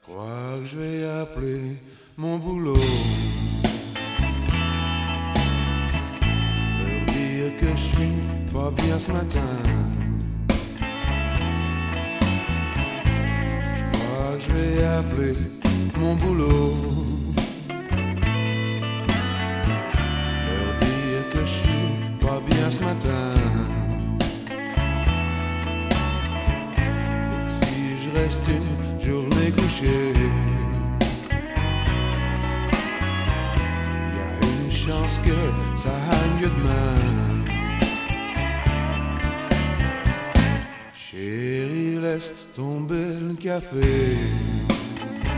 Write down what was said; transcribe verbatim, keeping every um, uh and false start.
crois que je vais appeler mon boulot, leur dire que je suis pas bien ce matin. Je crois que je vais appeler mon boulot, leur dire que je suis pas bien ce matin. Et que si je reste une journée couchée, y a une chance que ça aille mieux demain. Chérie, laisse tomber le café,